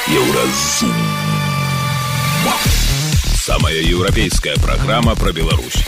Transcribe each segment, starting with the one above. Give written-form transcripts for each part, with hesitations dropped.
Еўразум. Самая еўрапейская праграма пра Беларусь.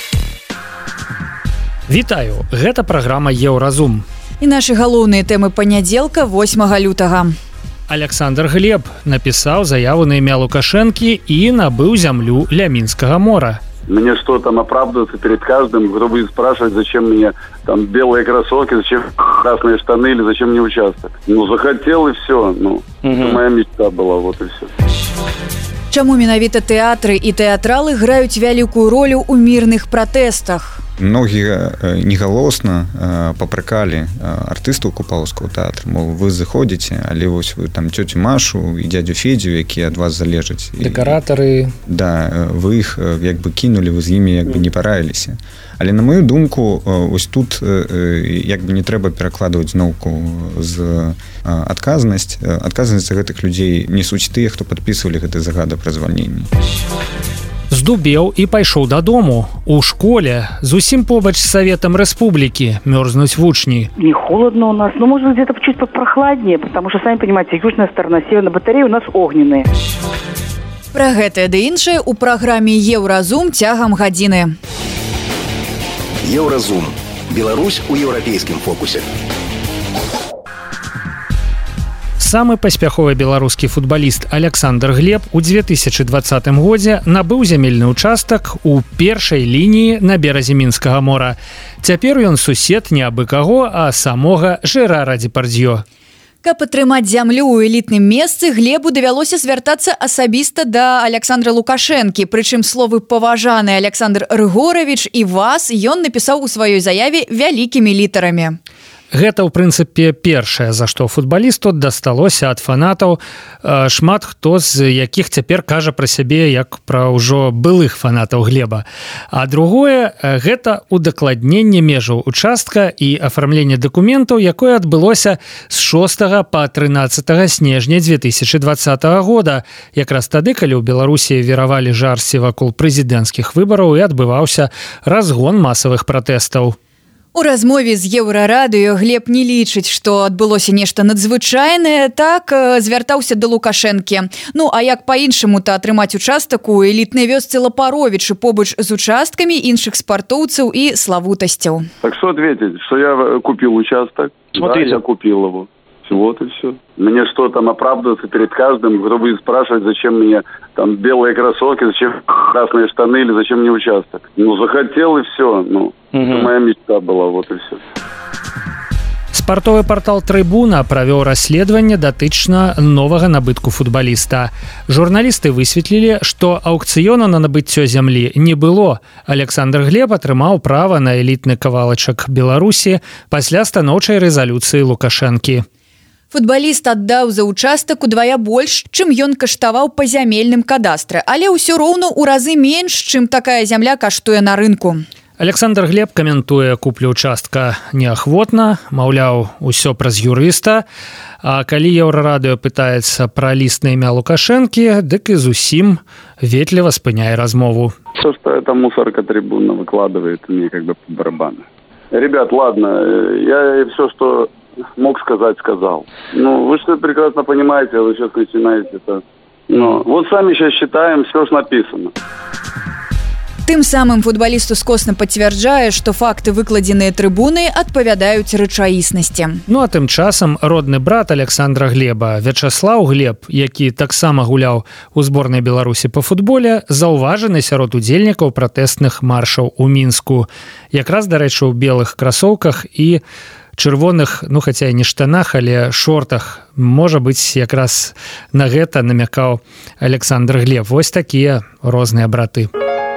Вітаю, гэта праграма Еўразум. І нашы галоўныя тэмы панядзелка 8 лютага. Александр Глеб напісаў заяву на імя Лукашэнкі і набыў зямлю ля Мінскага мора. Мне что, там оправдываться перед каждым, кто будет спрашивать, зачем мне там белые кроссовки, зачем красные штаны или зачем мне участок. Ну, захотел и все. Ну, это моя мечта была, вот и все. Чаму менавіта тэатры і тэатралы граюць вялікую ролю ў мірных пратэстах? Многія негалосна папракалі артыстаў купалаўскага тэатра. Мол, вы заходзіце, але вось вы там цёцю Машу і дзядзю Федзю, якія ад вас залежаць. Дэкаратары. Да, вы іх як бы кінулі, вы з імі як бы не параіліся. Але на мою думку, ось тут як бы не трэба перакладваць зноўку з адказнасць. Адказнасць за гэтых людзей несуць тыя, хто падпісвалі гэты загад пра звальненне. Здубеў і пайшоў дадому. У школе, зусім побач з Советом Республики, мерзнуть вучни. Не холодно у нас, но может где-то чуть попрохладнее, потому что, сами понимаете, южная сторона, северная батарея у нас огненные. Пра гэтае ды іншае ў праграме Еўразум цягам гадзіны. Еўразум. Беларусь у еўрапейскім фокусе. Самы паспяховы беларускі футбаліст Александр Глеб у 2020 годзе набыў зямельны участак у першай лініі на беразе Мінскага мора. Цяпер ён сусед не абы каго, а самога Жерара Депардьё. Каб атрымаць зямлю ў элітным месцы, Глебу давялося звяртацца асабіста да Александра Лукашэнкі. Прычым словы «паважаны Александр Рыгорович» і «вас» ён напісаў у сваёй заяве вялікімі літарамі. Гэта, ў прынцыпе, першае, за што футбалісту дасталося ад фанатаў, шмат хто з якіх цяпер кажа пра сябе як пра ўжо былых фанатаў Глеба. А другое, гэта удакладненне межаў участка і афармленне дакументаў, якое адбылося з 6 па 13 снежня 2020 года, якраз тады, калі ў Беларусі віравалі жарсці вакол прэзідэнцкіх выбараў і адбываўся разгон масавых пратэстаў. У размове з Еўрарадыё Глеб не лічыць, што адбылося нешта надзвычайнае, так звяртаўся да Лукашэнкі. Ну, а як па-іншаму-то атрымаць участак у элітнай вёсцы Лапаровічы побач з участкамі іншых спартоўцаў і славутасцяў? Так что ответить, что я купил участок? Смотрите. Да, я купил его. Вот и все. Мне что, там оправдываться перед каждым, кто будет спрашивать, зачем мне там белые кроссовки, зачем красные штаны или зачем мне участок. Ну, захотел и все. Ну, это моя мечта была, вот и все. Спартовы партал «Трыбуна» правёў расследаванне датычна новага набытку футбаліста. Журналісты высветлілі, што аўкцыёну на набыццё зямлі не было. Александр Глеб атрымаў права на элітны кавалачак Беларусі пасля станоўчай рэзалюцыі Лукашэнкі. Футбаліст аддаў за участак удвая больш, чым ён каштаваў па зямельным кадастры, але ўсё роўна ў разы менш, чым такая зямля каштуе на рынку. Александр Глеб каментуе куплю участка неахвотна, маўляў, усё праз юрыста, а калі Еўрарадыё пытаецца пра ліст на імя Лукашэнкі, дык і зусім ветліва спыняе размову. То, что эта мусорка «Трибуна» выкладывает, мне как бы по барабану. Ребят, ладно, я все, что мог сказать, сказал. Ну, вы что прекрасно понимаете, вы сейчас начинаете это. Ну, вот сами сейчас считаем, все ж написано. Тым самым футбалісту скосна пацвярджае, што факты, выкладзеныя трыбунай, адпавядаюць рэчаіснасці. Ну а тым часам родны брат Александра Глеба, Вячаслаў Глеб, які таксама гуляў у зборнай Беларусі па футболе, заўважаны сярод удзельнікаў пратэстных маршаў у Мінску. Якраз, дарэчы, у белых красоўках і чырвоных, ну хаця і не штанах, але шортах. Можа быць, якраз на гэта намякаў Александр Глеб. Вось такія розныя браты.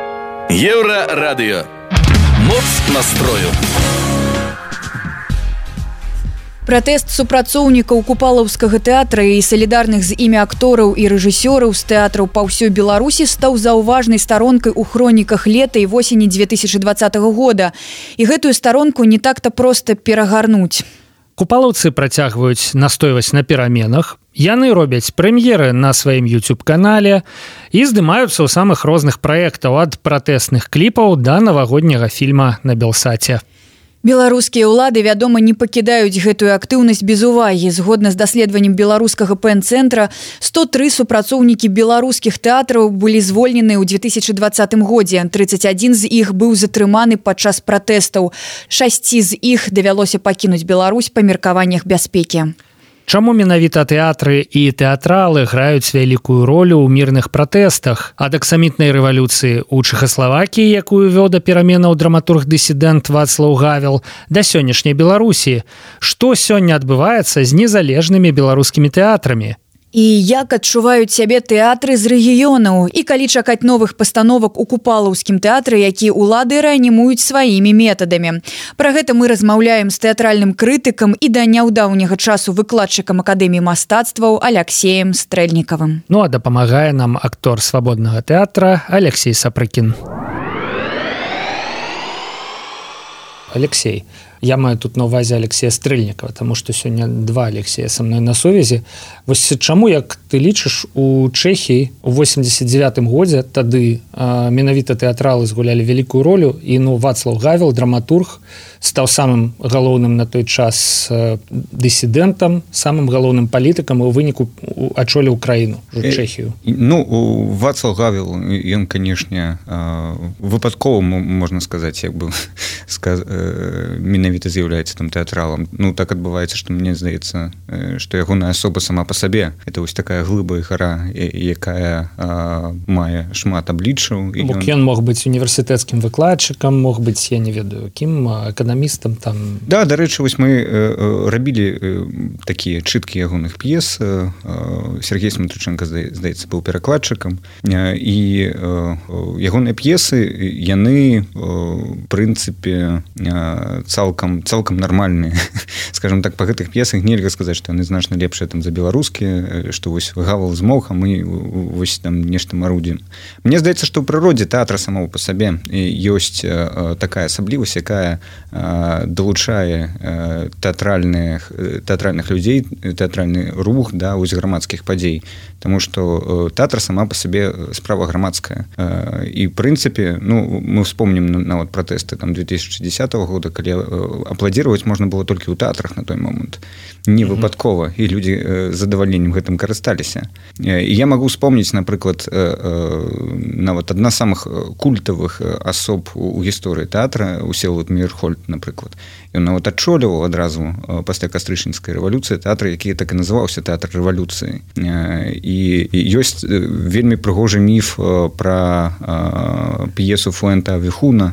Еўрарадыё. Моц настрою. Пратэст супрацоўнікаў купалаўскага тэатра і салідарных з імі актораў і рэжысёраў з тэатраў па ўсёй Беларусі стаў заўважнай старонкай у хроніках лета і восені 2020 года. І гэтую старонку не так-то проста перагарнуць. Купалаўцы працягваюць настойваць на пераменах. Яны робяць прэм'еры на сваім YouTube-канале і здымаюцца ў самых розных праектаў ад пратэсных кліпаў да навагодняга фільма на Белсаце. Беларускія ўлады, вядома, не пакідаюць гэтую актыўнасць без увагі. Згодна з даследаваннем беларускага ПН-цэнтра, 103 супрацоўнікі беларускіх тэатраў былі звольнены ў 2020 годзе. 31 з іх быў затрыманы падчас пратэстаў. 6 з іх давялося пакінуць Беларусь па меркаваннях бяспекі. Чаму менавіта тэатры і тэатралы граюць вялікую ролю ў мірных пратэстах? Ад аксамітнай рэвалюцыі ў Чэхаславакіі, якую вёў да пераменаў драматург-дысідэнт Вацлаў Гавел, да сённяшняй Беларусі. Што сёння адбываецца з незалежнымі беларускімі тэатрамі? І як адчуваюць сябе тэатры з рэгіёнаў? І калі чакаць новых пастановак у Купалаўскім тэатры, які ўлады рэанімуюць сваімі метадамі? Пра гэта мы размаўляем з тэатральным крытыкам і да няўдаўняга часу выкладчыкам Акадэміі мастацтваў Аляксеем Стрэльнікавым. Ну а дапамагае нам актор свабоднага тэатра Алексей Сапрыкін. Алексей, я маю тут на ўвазе Алексея Стрэльнікава, таму што сёння два Алексея са мной на сувязі. Вось чаму, як ты лічыш, у Чэхіі у 89-м годзе тады менавіта тэатралы згулялі вялікую ролю, і Вацлаў Гавел, драматург, стаў самым галоўным на той час дысідэнтам, самым галоўным палітыкам і ў выніку ачоліў краіну, Чэхію. Вацлаў Гавел, ён, канешне, выпадкова, можна сказаць, як бы менавіта з'яўляецца там тэатралам. Так адбываецца, што мне здаецца, што ягоная асоба сама па сабе. Это вось такая глыба і гара, якая мае шмат абліччаў. Бок ён мог быць універсітэцкім выкладчыкам, мог быць, я не ведаю, кім, эканамістам там. Да, дарэчы, вось мы рабілі такія чыткі ягоных п'ес. Сергей Сматрыченко, здаецца, быў перакладчыкам. І ягоныя п'есы, яны, в прынцыпе, цалкам нармальныя. Скажем так, па гэтых п'есах нельга сказаць, што яны значна лепшыя там за беларускія, што вось Гавел змог, а мы вось там нешта марудзім. Мне здаецца, што ў прыродзе тэатра самого па сабе ёсць такая асаблівасць, якая далучае тэатральных людзей, тэатральны рух, да, вось грамадскіх падзей. Таму што тэатр сама па сабе справа грамадская. І, в прынцыпе, мы вспомнім нават пратэсты там 2010 года, калі апладзіраваць можна было толькі ў тэатрах на той момант. Не выпадкова. І людзі з задавальненнем гэтым карысталіся. І я магу вспомніць, напрыклад, нават адна з самых культавых асоб у гісторыі тэатра, Всеволод Мейерхольд, напрыклад. Ён нават адчоліваў адразу пасля кастрычніцкай рэвалюцыі тэатр, які так і называўся тэатр рэвалюцыі. І ёсць вельмі прыгожы міф пра п'есу Фуэнта Авихуна,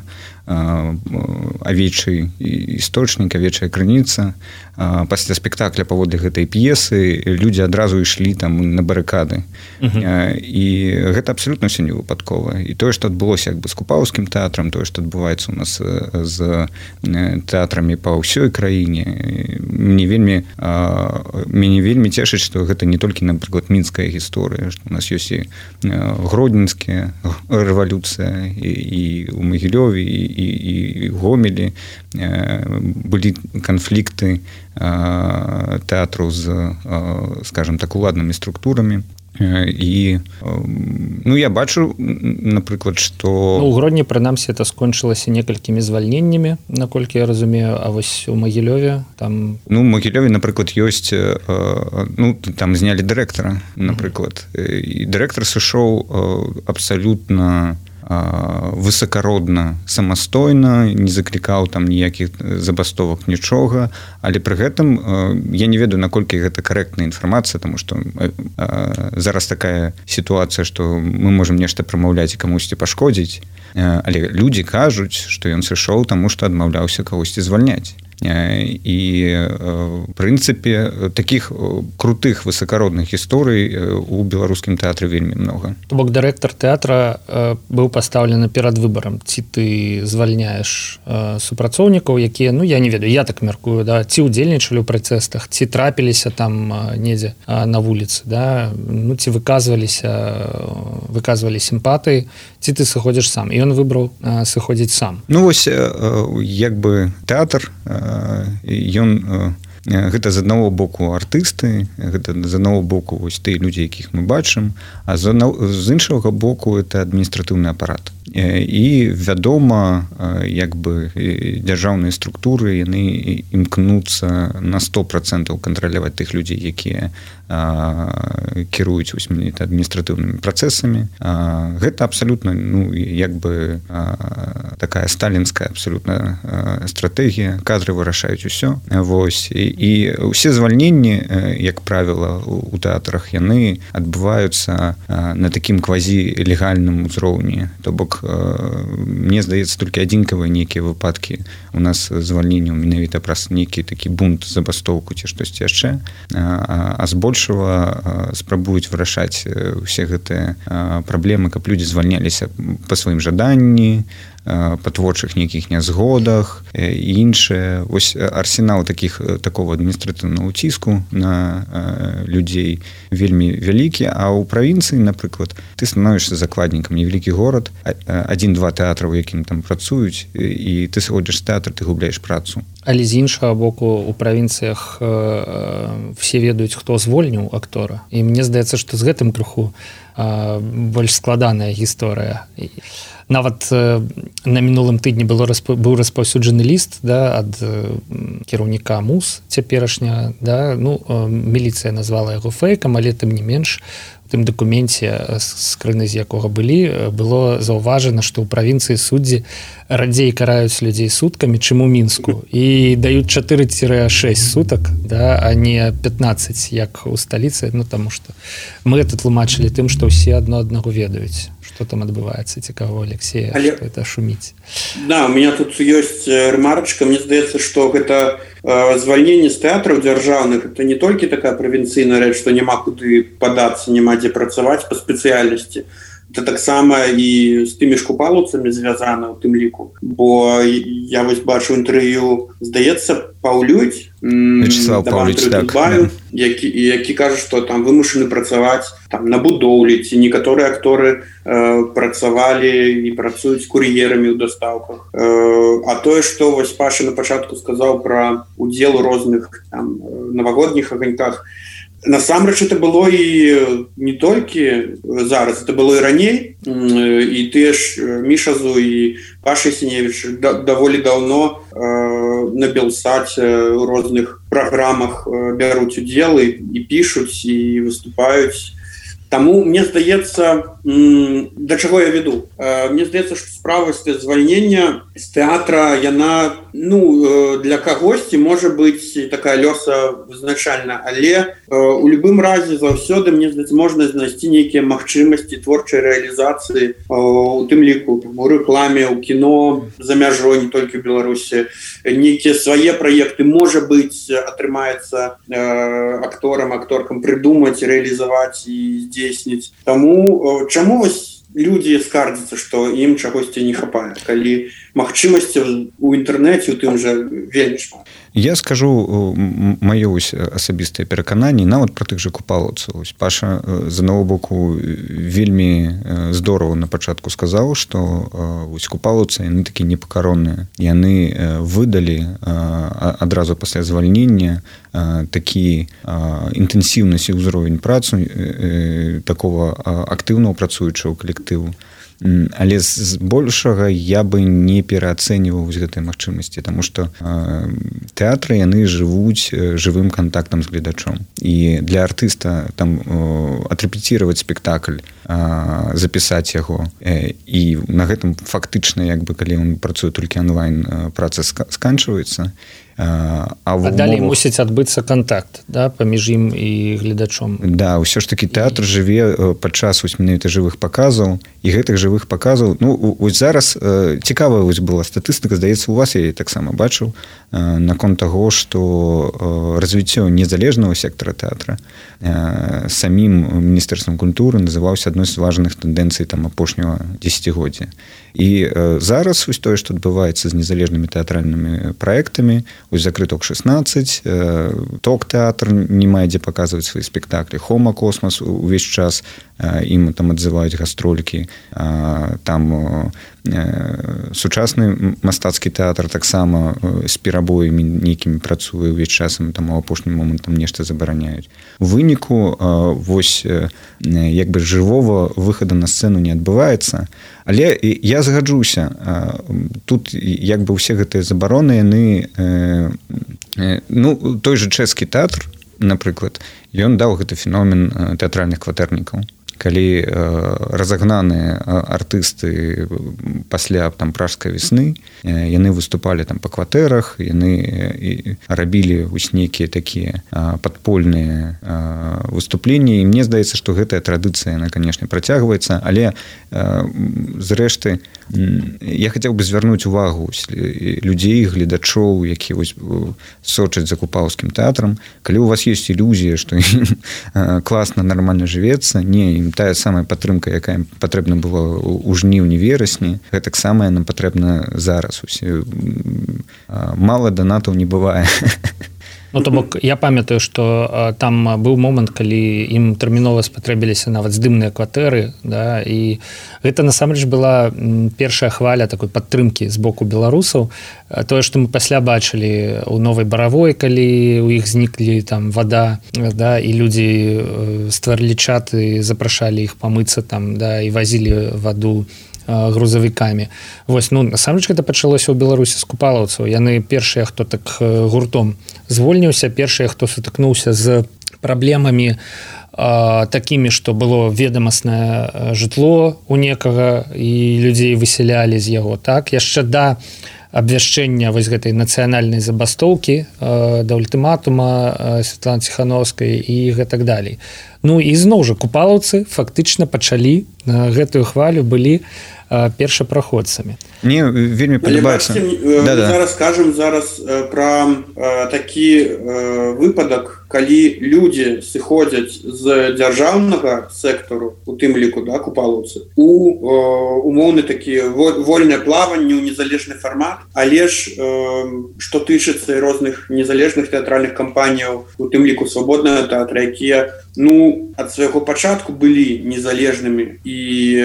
авечий істочнік, авечая крыніца. Пасля спектакля паводле гэтай п'есы людзі адразу ішлі там на барыкады. І гэта абсалютна ўсё не выпадкова. І тое, што адбылося як бы з Купалаўскім тэатрам, тое, што адбываецца у нас з тэатрамі па ўсёй краіне, мяне вельмі цешыць, што гэта не толькі, напрыклад, мінская гісторыя, што у нас ёсць і гродзенская рэвалюцыя, і ў Магілёве, і Гомелі былі канфлікты тэатру з, скажем так, уладнымі структурамі. І я бачу, напрыклад, што... У Гродні, прынамсі, это скончылася некалькімі звальненнямі, наколькі я разумею, а вось у Магілёве там... У Магілёве, напрыклад, ёсць... там знялі дырэктара, напрыклад. І дырэктар сышоў абсалютна высакародна, самастойна, не заклікаў там ніякіх забастовак, нічога, але пры гэтым я не ведаю, наколькі гэта карэктная інфармацыя, таму што зараз такая сітуацыя, што мы можам нешта прамаўляць і камусьці пашкодзіць, але людзі кажуць, што ён сышоў, таму што адмаўляўся кагосьці звальняць. І, в прынцыпе, такіх крутых высакародных гісторый у беларускім тэатры вельмі многа. То бок дырэктар тэатра быў пастаўлены перад выбарам, ці ты звальняеш супрацоўнікаў, якія, я не ведаю, я так мяркую, да, ці ўдзельнічалі ў пратэстах, ці трапіліся там недзе на вуліцы, да, ці выказвалі сімпатыі, ці ты сыходзіш сам. І ён выбраў сыходзіць сам. Вось, як бы тэатр, ён гэта з аднаго боку артысты, гэта з аднаго боку вось тыя людзі, якіх мы бачым, а з іншага боку это адміністратыўны апарат. І вядома, як бы дзяржаўныя структуры яны імкнуцца на 100% кантраляваць тых людзей, якія кіруюць адміністратыўнымі працэсамі. Гэта абсалютна, ну, як бы такая сталінская абсалютна стратэгія, кадры вырашаюць усё. Вось. І ўсе звальненні, як правіла, у тэатрах яны адбываюцца на такім квазілегальным узроўні. То бок, мне здаецца, толькі адзінкавыя нейкія выпадкі у нас звальненняў менавіта праз нейкі такі бунт, забастоўку ці штосьці яшчэ, а збольшага спрабуюць вырашаць усе гэтыя праблемы, каб людзі звальняліся па сваім жаданні, па творчых нейкіх нязгодах і іншае. Вось арсенал такого адміністратыўнага ўціску на людзей вельмі вялікі, а ў правінцыі, напрыклад, ты становішся закладнікам, невялікі горад, 1-2 тэатры, у якім там працуюць, і ты сходзіш з тэатра, ты губляеш працу. Але з іншага боку, у правінцыях все ведаюць, хто звольніў актора. І мне здаецца, што з гэтым крыху больш складаная гісторыя. Нават на мінулым тыдні быў распаўсюджаны ліст, да, ад кіраўніка МУЗ цяперашня, да, ну, міліцыя назвала яго фэйкам, але тым не менш у тым дакуменце, скрыны з якога было заўважана, што ў правінцыі суддзі радзей караюць людзей суткамі, чым у Мінску, і даюць 4-6 сутак, да, а не 15, як у сталіцы, ну, таму што мы гэта тлумачылі тым, што ўсе адно аднаго ведаюць, што там адбываецца. Цікава, Алексея, што это шуміць. Да, у меня тут ёсць ремарочка. Мне здаецца, што гэта звальненне з тэатраў дзяржаўных, это не толькі такая правінцыйная рэч, што няма куды падацца, няма дзе працаваць па спецыяльнасці. Это таксама і з тымі ж купалаўцамі звязана ў тым ліку. Бо я вось бачу інтэрв'ю, здаецца, Паўлюць, Вячеслав Паўлюць, так, які кажа, што там вымушаны працаваць там на будоўлі, ці некаторыя акторы працавалі і працуюць кур'ерамі ў дастаўках. А тое, што вось Паша на пачатку сказаў пра удзел у розных там навагодніх аганьках, насамрэч это было і не толькі зараз, это было і раней, і тыя ж Мішазу і Паша Сіневіч даволі даўно на Белсаце у розных праграмах бяруць удзел і пішуць і выступаюць. Таму мне здаецца, да чаго я веду? Мне здаецца, што справа звальнення з тэатра, яна, ну, для кагосьці можа быць такая лёса вызначальна, але у любым разе заўсёды, мне здаецца, можна знайсці нейкія магчымасці творчай рэалізацыі у тым ліку, у рэкламе, у кіно, за мяжой, не толькі ў Беларусі. Нейкія свае праекты, можа быць, атрымаецца акторкам прыдумаць, рэалізаваць і здзейсніць. Таму чаму вось людзі скардзяцца, што ім чагосьці не хапае, калі магчымасцяў у інтэрнэце у тым жа вельмі шмат? Я скажу маё асабістае перакананне нават пра тых жа купалаўцаў. Паша з аднаго боку вельмі здорава на пачатку сказаў, што купалаўцы яны такі непакаронныя. Яны выдалі адразу пасля звальнення такі інтэнсіўнасць і ўзровень працы такого актыўнага працуючага калектыву. Але збольшага я бы не пераацэньваў гэтай магчымасці, таму што тэатры яны жывуць жывым кантактам з гледачом. І для артыста там адрэпеціраваць спектакль, запісаць яго, і на гэтым фактычна, як бы, калі ён працуе толькі онлайн, праца сканчваецца. А далей мусіць адбыцца кантакт, да, паміж ім і гледачом. Да, ўсё ж такі тэатр жыве падчас менавіта жывых паказаў, і гэтых жывых паказаў, ну, вось зараз цікавая вось была статыстыка, здаецца, у вас я таксама бачыў, наконт таго, што развіццё незалежнага сектара тэатра самім Міністэрствам культуры называўся адной з важных тэндэнцый там апошняга дзесяцігоддзя. І зараз вось тое, што адбываецца з незалежнымі тэатральнымі праектамі, вось закрыток 16, ток-тэатр не мае дзе паказваць свае спектаклі, Хома Космас увесь час ім там адзываюць гастролькі. Там сучасны мастацкі тэатр таксама з перабоямі нейкімі працуе ўвесь часам, там у апошні момант там нешта забараняюць. У выніку вось як бы жывога выхада на сцэну не адбываецца, але я згаджуся, тут як бы ўсе гэтыя забароны яны той жа чэшскі тэатр, напрыклад, ён даў гэты феномен тэатральных кватэрнікаў. Калі разагнаныя артысты пасля там пражскай весны, яны выступалі там па кватэрах, яны рабілі вось нейкія такія падпольныя выступленні, і мне здаецца, што гэтая традыцыя, яна, канешне, працягваецца, але зрэшты я хацеў бы звярнуць увагу людзей, гледачоў, які вось сочаць за купалаўскім тэатрам. Калі у вас ёсць ілюзія, што ім класна, нармальна жывецца, не, тая самая падтрымка, якая патрэбна была ў жніўні-верасні, гэтак самая нам патрэбна зараз. Мала донатаў не бывае. Ну, то бок, я памятаю, што там быў момант, калі ім тэрмінова спатрэбіліся нават здымныя кватэры, да, і гэта насамрэч была першая хваля такой падтрымкі з боку беларусаў. Тое, што мы пасля бачылі ў Новай Баравой, калі ў іх зніклі там вада, да, і людзі стварылі чаты, запрашалі іх памыцца там, да, і вазілі ваду грузавікамі. Вось, ну, насамрэч гэта пачалося ў Беларусі з купалаўцаў. Яны першыя, хто так гуртом звольніўся, першыя, хто сутыкнуўся з праблемамі такімі, што было ведамаснае жытло у некага, і людзей высялялі з яго. Так, яшчэ да абвяшчэння вось гэтай нацыянальнай забастоўкі, да ультыматума Святланы Ціхановскай і гэтак далей. Ну і зноў жа купалаўцы фактычна пачалі гэтую хвалю, былі першапраходцамі. Мне вельмі падабаецца. Зараз скажам пра такі выпадак, калі людзі сыходзяць з дзяржаўнага сектару, у тым ліку, да, купалаўцы, у умоўны такі вольнае плаванне, у незалежны фармат, але ж што тычыцца розных незалежных тэатральных кампаніяў, у тым ліку свабоднага тэатра, якія, ну, ад свайго пачатку былі незалежнымі і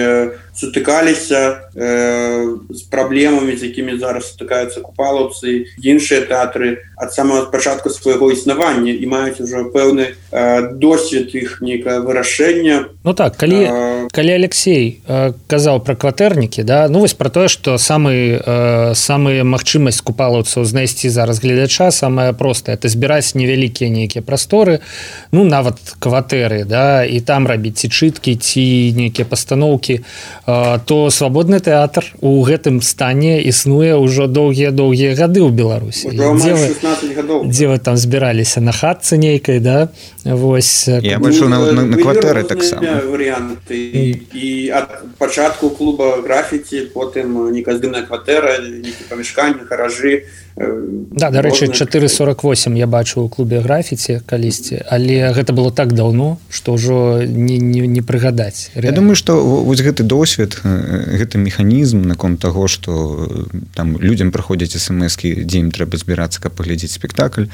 сутыкаліся з праблемамі, з якімі зараз сутыкаюцца купалаўцы, іншыя тэатры ад самага пачатку свайго існавання і маюць ужо пэўны досвед іх нейкае вырашэння. Ну так, калі Алексей казаў пра кватэрнікі, да, ну вось пра тое, што самая магчымасць купалаўцаў знайсці зараз гледача, самая простая, это збіраць невялікія нейкія прасторы, ну нават кватэры, да, і там рабіць ці чыткі, ці нейкія пастаноўкі, то свабодны тэатр у гэтым стане існуе ўжо доўгія гады ў Беларусі. Дзе вы там збіраліся на хатцы нейкай, да? Вось. Я бачу на кватэры таксама. Варыянты. І ад пачатку клуба графіці, потым нейкая здымная кватэра, нейкія памяшканні, гаражы. Да, дарэчы, 448 я бачу ў клубе графіці калісьці, але гэта было так даўно, што ўжо не прыгадаць. Я думаю, што вось гэты досвед, гэты механізм наконт таго, што там людзям прыходзяць смс-кі, дзе ім трэба збірацца, каб паглядзець спектакль,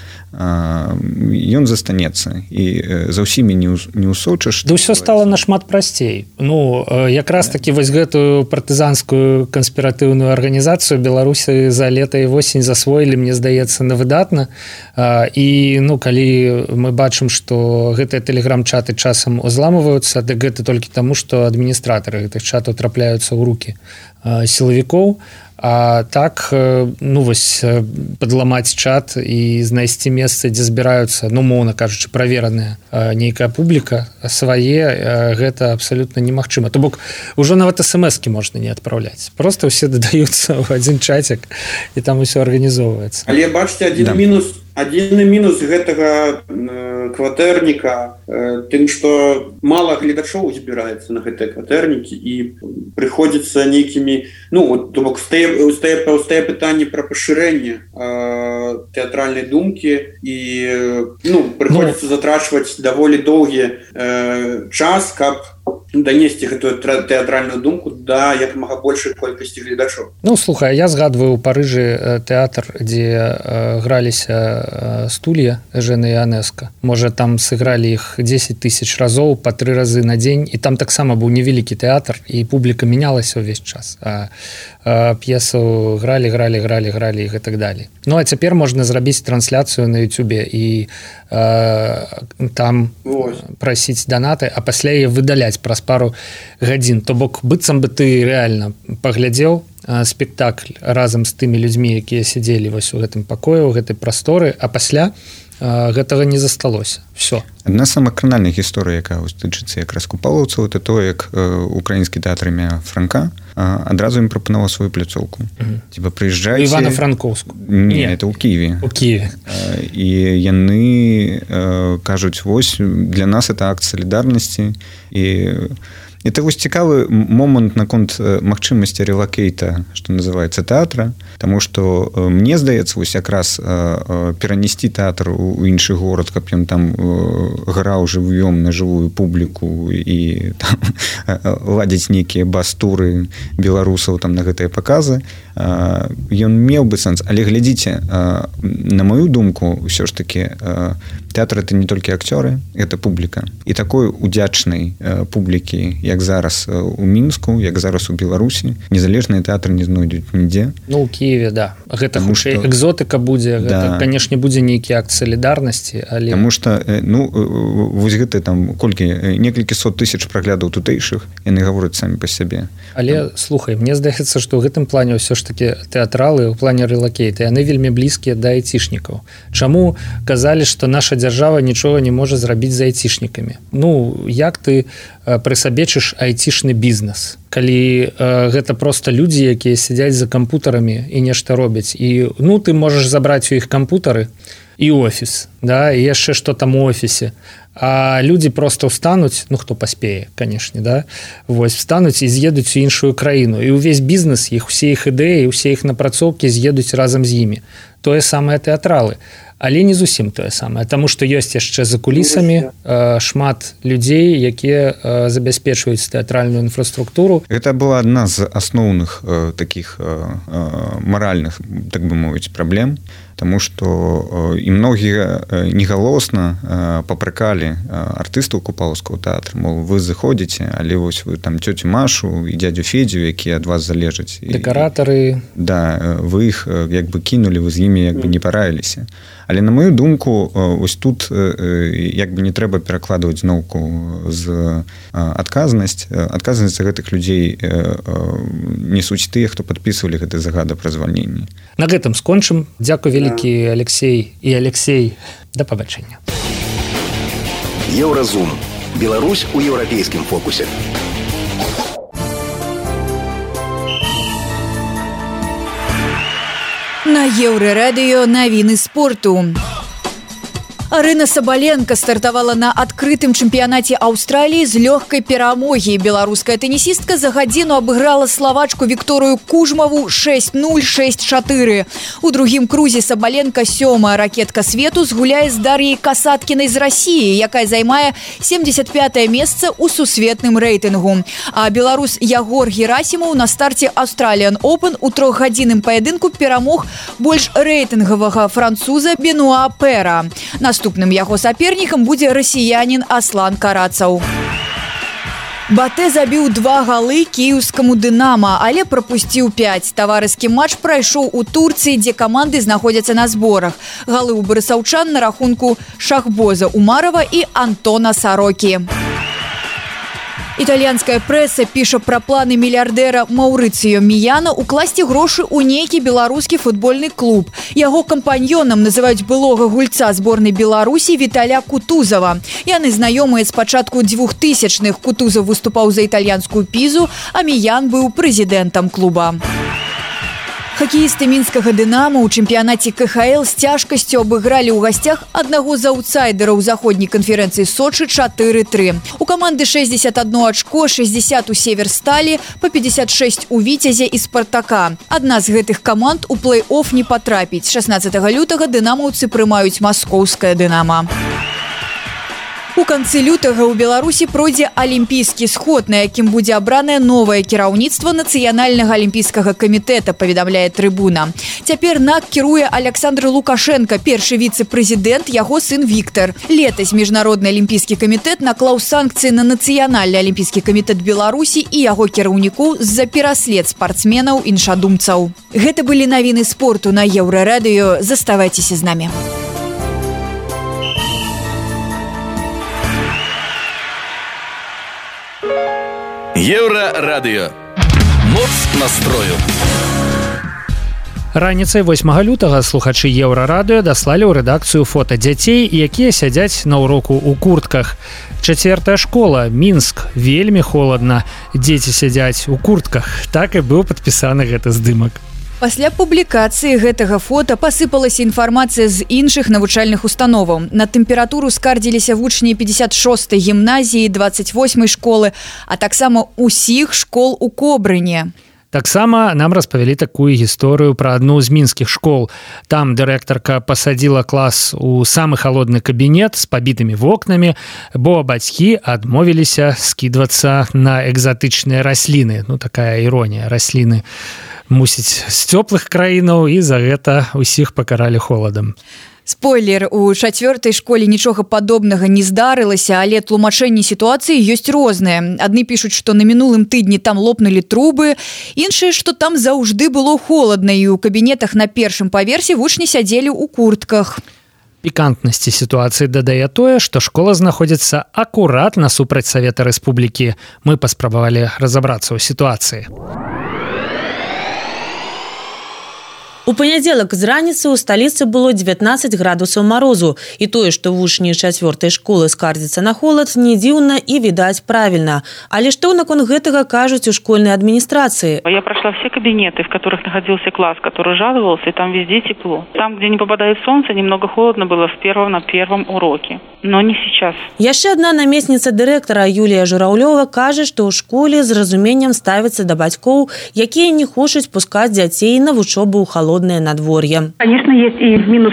ён застанецца. І за ўсімі не ўсочыш. Да ўсё стала нашмат прасцей. Ну, якраз такі вось гэтую партызанскую канспіратыўную арганізацыю Беларусі за лета і восень засвоілі, мне здаецца, на выдатна. І, ну, калі мы бачым, што гэтыя тэлеграм-чаты часам узламваюцца, дык гэта толькі таму, што адміністратары гэтых чатаў трапляюцца ў рукі сілавікоў. А так, ну вось, падламаць чат і знайсці месца, дзе збіраюцца, ну, моўна кажучы, правераная нейкая публіка, свае, гэта абсалютна немагчыма. То бок, ужо нават смс-кі можна не адпраўляць. Проста ўсе дадаюцца ў адзін чатик, і там усё арганізоўваецца. Але, бачце, адзін мінус гэтага кватэрніка тым, што мала гледачоў збіраецца на гэтыя кватэрнікі і прыходзіцца нейкімі, ну, то бок, стае пытанне пра пашырэнне тэатральнай думкі і, ну, прыходзіцца затрачваць даволі доўгі час, каб данесці гэтую тэатральную думку да як мага большай колькасці гледачоў. Ну слухай, я згадваю у Парыжы тэатр, дзе граліся стулья Эжэна Іанэска. Можа там сыгралі іх 10 тысяч разоў па 3 разы на дзень, і там таксама быў невялікі тэатр, і публіка мянялася ўвесь час. П'есу гралі і гэтак далей. Ну а цяпер можна зрабіць трансляцыю на Ютубе і там прасіць данаты, а пасля яе выдаляць праз пару гадзін. То бок быццам бы ты рэальна паглядзеў спектакль разам з тымі людзьмі, якія сядзелі вось у гэтым пакоі, у гэтай прасторы, а пасля гэтага не засталося. Все. Адна з самых кранальных гісторый, якая тычыцца якраз купалаўцаў, это то, як украінскі тэатр імя Франка адразу ім прапанаваў сваю пляцоўку. Типа прыязджайце... Івана-Франкоўску. Не, это ў Киеве. У Киеве. І яны кажуць, вось, для нас это акт салідарнасці, і это вось цікавы момант наконт магчымасці релокейта, што называецца, тэатра, таму што мне здаецца, вось якраз перанесці тэатр у іншы горад, каб ён там граў жывьём на жывую публіку і там ладзіць нейкія бас-туры беларусаў там на гэтыя паказы, ён меў бы сэнс. Але глядзіце, на маю думку, ўсё ж такі тэатр — это не толькі акцёры, это публіка. І такой удзячнай публікі, як зараз у Мінску, як зараз у Беларусі, незалежныя тэатры не знойдуць нідзе. Ну, у Киеве, да. Гэта хутчэй экзотыка будзе, гэта, канешне, будзе нейкі акт салідарнасці, але... Таму што, ну, вось гэта там, колькі, некалькі сот тысяч праглядаў тутэйшых, яны гавораць самі па сябе. Але, слухай, мне здаецца, што ў гэтым плане ўсё ж такі тэатралы ў плане релокейта, яны вельмі блізкія да айцішнікаў. Чаму казалі, што наша дзяржава нічога не можа зрабіць з айцішнікамі? Ну, як ты прысабечыш айцішны бізнес, калі гэта проста людзі, якія сядзяць за кампутарамі і нешта робяць. І, ну, ты можаш забраць у іх кампутары і офіс, да, і яшчэ што там у офісе. А людзі проста ўстануць, ну, хто паспее, канешне, да, вось, встануць і з'едуць у іншую краіну. І ўвесь бізнес, усе іх ідэі, усе іх напрацоўкі з'едуць разам з імі. Тое самае тэатралы. Але не зусім тое самае, таму што ёсць яшчэ за кулісамі шмат людзей, якія забяспечваюць тэатральную інфраструктуру. Гэта была адна з асноўных такіх маральных, так бы мовіць, праблем, таму што і многія негалосна папракалі артыстаў купалаўскага тэатра, мол, вы заходзіце, але вось вы там цёцю Машу і дядю Федзю, якія ад вас залежаць. Дэкаратары. Да, вы іх як бы кінулі, вы з імі як бы не параіліся. Але на мою думку, ось тут як бы не трэба перакладваць зноўку з адказнасць. Адказнасць за гэтых людзей несуць тыя, хто падпісвалі гэты загад пра звальненне. На гэтым скончым. Дзякуй вялікі, Алексей і Алексей. Да пабачэння. Еўразум. Беларусь у еўрапейскім фокусе. На Еўрарадыё навіны спорту. Арына Сабаленко стартавала на адкрытым чэмпіянаце Аўстраліі з лёгкай перамогі. Беларуская тэнісістка за гадзіну абыграла славачку Вікторыю Кужмаву 6-0, 6-4. У другім крузе Сабаленко, сёмая ракетка свету, згуляе з Дар'яй Касаткінай з Расіі, якая займае 75-е месца ў сусветным рэйтынгу. А беларус Ягор Герасімаў на старце Australian Open у трохгадзінным паядынку перамог больш рэйтынгавага француза Бенуа Пера. Наступным яго сапернікам будзе расіянін Аслан Карацаў. Батэ забіў 2 галы кіеўскаму «Дынама», але прапусціў 5. Таварыскі матч прайшоў у Турцыі, дзе каманды знаходзяцца на зборах. Галы ў барысаўчан на рахунку Шахбоза Умарова і Антона Сарокі. Італьянская прэса піша пра планы мільярдэра Маўрыцыё Міяна укласці грошы ў нейкі беларускі футбольны клуб. Яго кампаньёнам называюць былога гульца зборнай Беларусі Віталя Кутузава. Яны знаёмыя з пачатку 2000-х. Кутузав выступаў за італьянскую Пізу, а Міян быў прэзідэнтам клуба. Хакеісты мінскага «Дынама» ў чэмпіянаце КХЛ з цяжкасцю абыгралі ў гасцях аднаго з аўтсайдераў заходняй канферэнцыі Сочы 4-3. У каманды 61 ачко, 60 у Северсталі, па 56 у Віцязе і Спартака. Адна з гэтых каманд у плэй-оф не патрапіць. 16 лютага дынамаўцы прымаюць маскоўскае «Дынама». У канцы лютага ў Беларусі пройдзе алімпійскі сход, на якім будзе абранае новае кіраўніцтва Нацыянальнага алімпійскага камітэта, паведамляе Трыбуна. Цяпер НАК кіруе Александр Лукашенко, першы віцэ-прэзідэнт, яго сын Віктор. Летась Міжнародны алімпійскі камітэт наклаў санкцыі на Нацыянальны алімпійскі камітэт Беларусі і яго кіраўніку з-за пераслед спартсменаў іншадумцаў. Гэта былі навіны спорту на Еўрарадыё. Заставайцеся з намі. Еўрарадыё. Моц настрою. Раніцай 8 лютага слухачы Еўрарадыё даслалі ў рэдакцыю фота дзяцей, якія сядзяць на ўроку ў куртках. 4-я школа, Мінск. Вельмі холадна. Дзеці сядзяць у куртках. Так і быў падпісаны гэты здымак. Пасля публікацыі гэтага фота пасыпалася інфармацыя з іншых навучальных установаў. На тэмпературу скардзіліся вучні 56-й гімназіі, 28-й школы, а таксама ўсіх школ у Кобрыне. Таксама нам распавялі такую гісторыю пра адну з мінскіх школ. Там дырэктарка пасадзіла клас у самы халодны кабінет з пабітымі вокнамі, бо бацькі адмовіліся скідвацца на экзатычныя расліны. Ну, такая іронія. Расліны мусіць з цёплых краінаў, і за гэта ўсіх пакаралі холадам. Спойлер, у 4-й школе нічога падобнага не здарылася, але тлумачэнні сітуацыі ёсць розныя. Адны пішуць, што на мінулым тыдні там лопнулі трубы, іншыя, што там заўжды было холадна, і ў кабінетах на першым паверсе вучні сядзелі ў куртках. Пікантнасці сітуацыі дадае тое, што школа знаходзіцца акурат насупраць Савета Рэспублікі. Мы паспрабавалі разабрацца ў сітуацыі. У панядзелак з раніцы ў сталіцы было 19 градусаў марозу. І тое, што вучні 4-й школы скардзяцца на холад, не дзіўна і, відаць, правільна. Але што наконт гэтага кажуць у школьнай адміністрацыі? Я прошла все кабинеты, в которых находился класс, который жаловался, и там везде тепло. Там, где не попадает солнце, немного холодно было на первом уроке. Но не сейчас. Яшчэ адна намесніца дырэктара Юлія Жураўлёва кажа, што ў школе з разуменнем ставяцца да бацькоў, якія не хочуць пускаць дзяцей на вучобу ў холодное надворье. Конечно, есть и в минус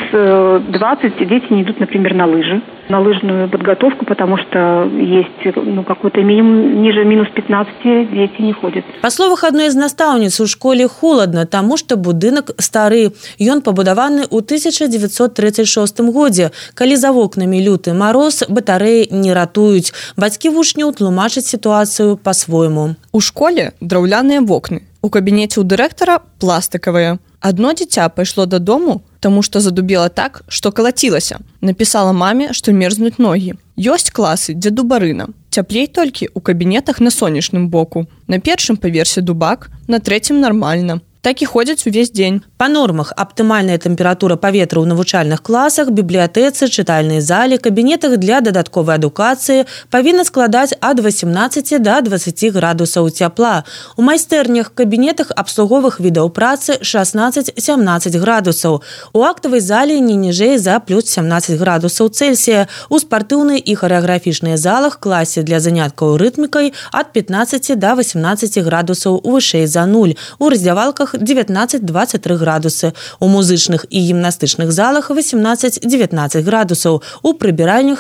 20 дети не идут, например, на лыжи, на лыжную подготовку, потому что есть какой-то минимум, ниже минус 15 дети не ходят. Па словах адной з настаўніц, у школе холадна, таму што будынак стары. Ён пабудаваны ў 1936 годзе. Калі за вокнамі люты мароз, батарэі не ратуюць. Бацькі вучняў тлумачаць сітуацыю па-свойму. У школе драўляныя вокны. У кабінеце ў дырэктара пластыкавыя. Адно дзіця пайшло дадому, таму што задубела так, што калацілася. Напісала маме, што мерзнуць ногі. Ёсць класы, дзе дубарына. Цяплей толькі ў кабінетах на сонечным боку. На першым паверсе дубак, на трэцім нармальна. Так і ходзяць увесь дзень. Па нормах аптымальная тэмпература паветра ў навучальных класах, бібліятэцы, чытальнай зале, кабінетах для дадатковай адукацыі павінна складаць ад 18 да 20 градусаў цяпла. У майстэрнях, кабінетах абслуговых відаў працы 16-17 градусаў. У актавай зале не ніжэй за плюс 17 градусаў Цельсія. У спартыўнай і харэаграфічнай залах класе для заняткаў рытмікай ад 15 да 18 градусаў вышэй за нуль. У раздзявалках 19-23 градусы. У музычных і гімнастычных залах 18-19 градусаў. У прыбіральнях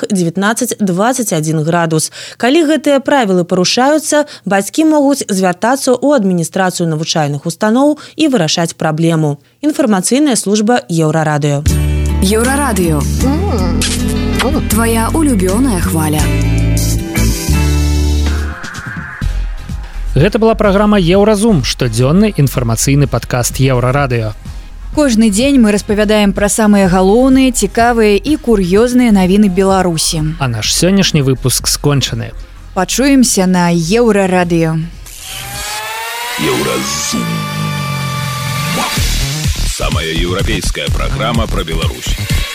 19-21 градус. Калі гэтыя правілы парушаюцца, бацькі могуць звяртацца ў адміністрацыю навучальных устаноў і вырашаць праблему. Інфармацыйная служба Еўрарадыё. Еўрарадыё. Твоя улюбёная хваля. Гэта была праграма «Еўразум», штодзённы інфармацыйны падкаст Еўрарадыё. Кожны дзень мы распавядаем пра самыя галоўныя, цікавыя і кур'ёзныя навіны Беларусі. А наш сённяшні выпуск скончаны. Пачуемся на Еўрарадыё. Еўразум. Самая еўрапейская праграма пра Беларусь.